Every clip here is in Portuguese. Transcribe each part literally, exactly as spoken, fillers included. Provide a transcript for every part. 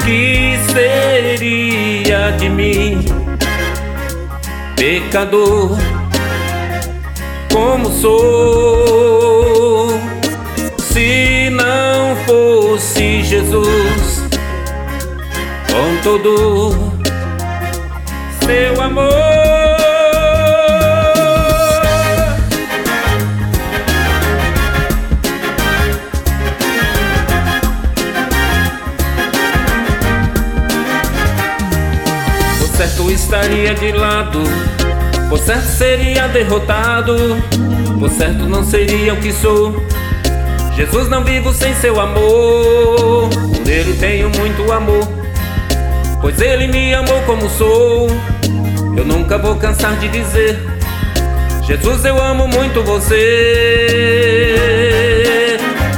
Que seria de mim, pecador como sou, se não fosse Jesus com todo seu amor? Por certo estaria de lado, por certo seria derrotado, por certo não seria o que sou. Jesus, não vivo sem seu amor. Por ele tenho muito amor, pois ele me amou como sou. Eu nunca vou cansar de dizer: Jesus, eu amo muito você.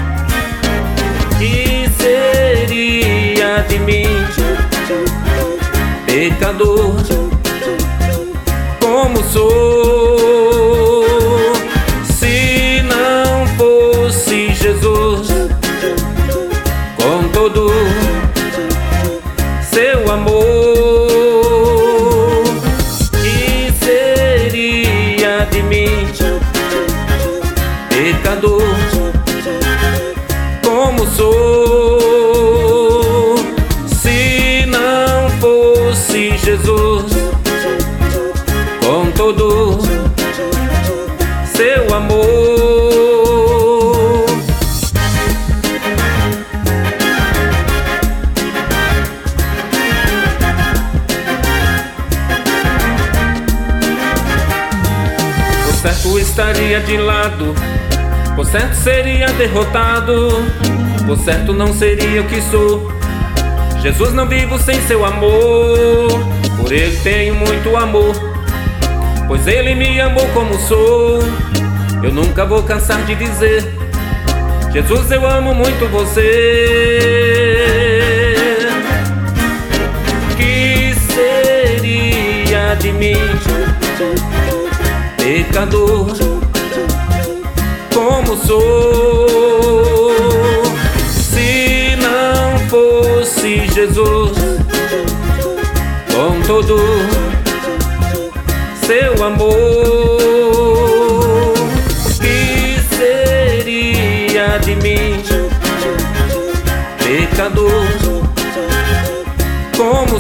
Que seria de mim, pecador como sou, se não fosse Jesus com todo seu amor? Que seria de mim, pecador como sou, se não fosse Jesus com todo seu amor? Por certo estaria de lado, por certo seria derrotado, por certo não seria o que sou. Jesus, não vivo sem seu amor. Por ele tenho muito amor, pois ele me amou como sou. Eu nunca vou cansar de dizer: Jesus, eu amo muito você. Que seria de mim, pecador como sou, se não fosse Jesus com todo seu amor? Que seria de mim, pecador como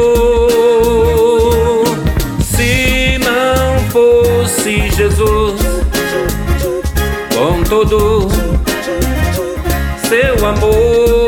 sou, se não fosse Jesus com todo seu amor?